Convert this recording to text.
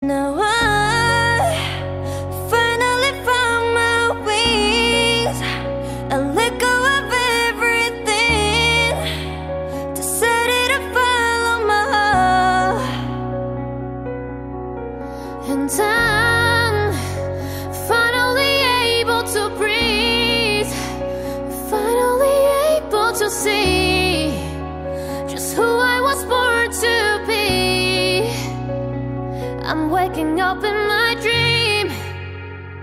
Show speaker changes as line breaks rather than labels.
Now I finally found my wings and let go of everything, decided to follow my heart. And I'm finally able to breathe, finally able to see just who I was born to be. I'm waking up in